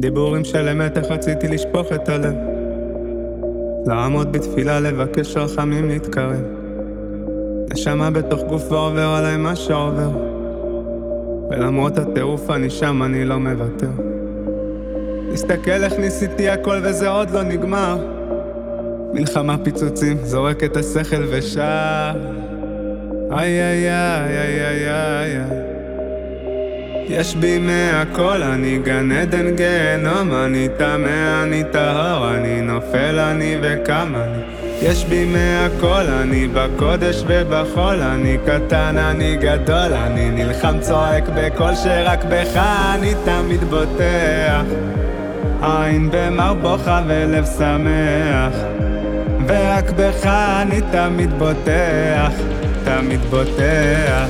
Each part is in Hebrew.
דיבורים של אמת, איך רציתי לשפוך את הלב, לעמוד בתפילה, לבקש רחמים, להתקרב. נשמה בתוך גוף ועובר עליי מה שעובר, ולמרות הטירוף אני שם, אני לא מוותר. תסתכל איך ניסיתי הכל וזה עוד לא נגמר, מלחמה פיצוצים, זורק את השכל ושר איי איי איי איי איי איי איי. יש בי מהכל, אני גן עדן גיהנום, אני טמא, אני טהור, אני נופל, אני וקם אני. יש בי מהכל, אני בקודש ובחול, אני קטן, אני גדול, אני נלחם, צועק בקול שרק בך אני תמיד בוטח. עין במר בוכה ולב שמח, ורק בך אני תמיד בוטח, תמיד בוטח.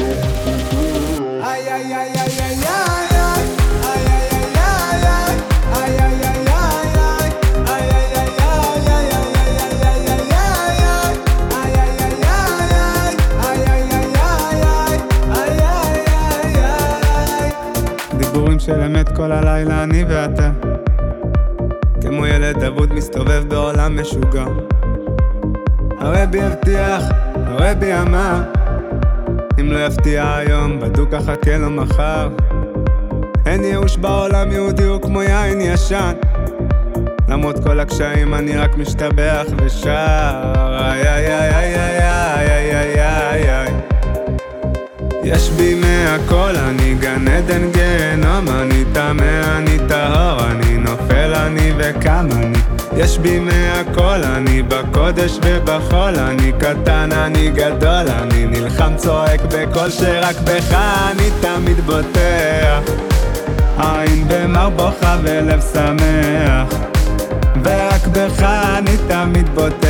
דיבורים של אמת כל הלילה אני ואתה, כמו ילד אבוד מסתובב בעולם משוגע. הרבי הבטיח, הרבי אמר, אם לא יפתיע היום, בדוק אחכה לו מחר. אין ייאוש בעולם, יהודי הוא כמו יין ישן, למרות כל הקשיים אני רק משתבח ושר איי איי איי איי איי איי איי איי. יש בי מהכל, אני גן עדן גיהנום, אני טמא, אני טהור, אני נופל, אני וקם אני. יש בי מהכל, אני בקודש ובחול, אני קטן, אני גדול, אני נלחם, צועק בקול שרק בך אני תמיד בוטח. עין במר בוכה ולב שמח, ורק בך אני תמיד בוטח.